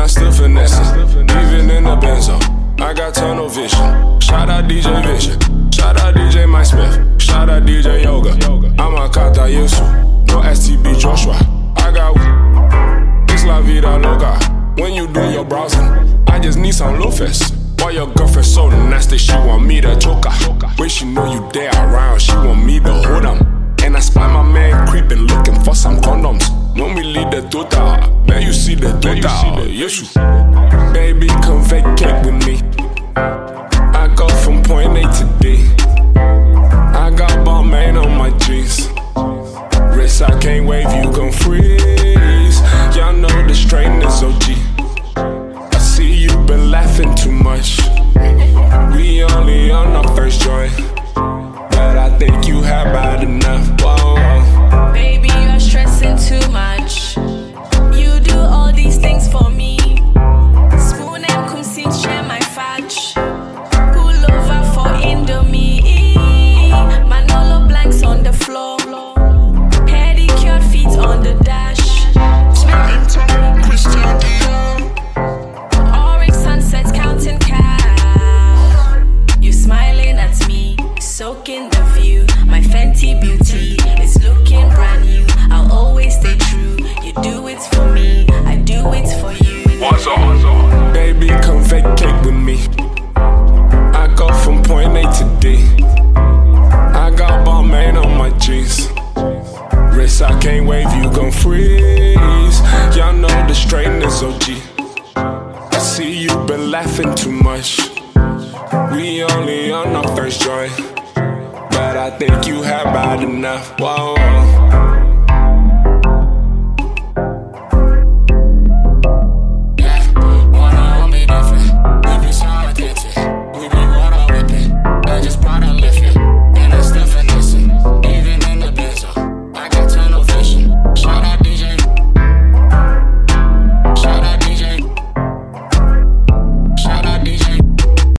I still finessing. Even in the benzo, I got tunnel vision. Shout out DJ Vision. Shout out DJ Mike Smith. Shout out DJ Yoga. I'm a Kata Yusu. No STB Joshua. I got it's la vida loca. When you do your browsing, I just need some Lufus. Why your girlfriend so nasty? She want me to choke her. When she know you there around, she want me to hold 'em. And I spy my man creeping, looking for some condoms. When we leave the tuta, man, you see the tuta. Yes, you. Baby, come vacate with me. I go from point A to D. I got Balmain on my jeans. Wrist, I can't wave, you gon' freeze. Y'all know the strain is OG. I see you been laughing too much. We only on our first joint, but I think you have had enough. Whoa, whoa. Baby, you're stressing too much. You do all these things for me. Spoon and kumsin share my fudge. Pull over for Indomie. Manolo blanks on the floor. Pedicured feet on the dash. Smelling tongue, Christian Dior. Oryx sunsets counting cash. You smiling at me, soaking the view. My Fenty beauty is looking brand new. I'll always stay true. You do it for me, I do it for you. What's up? Baby, come vacate with me. I go from point A to D. I got Balmain on my jeans. Wrist, I can't wave, you gon' freeze. Y'all know the strain is OG. I see you been laughing too much. We only on our first joint, but I think you have had enough. Whoa, whoa.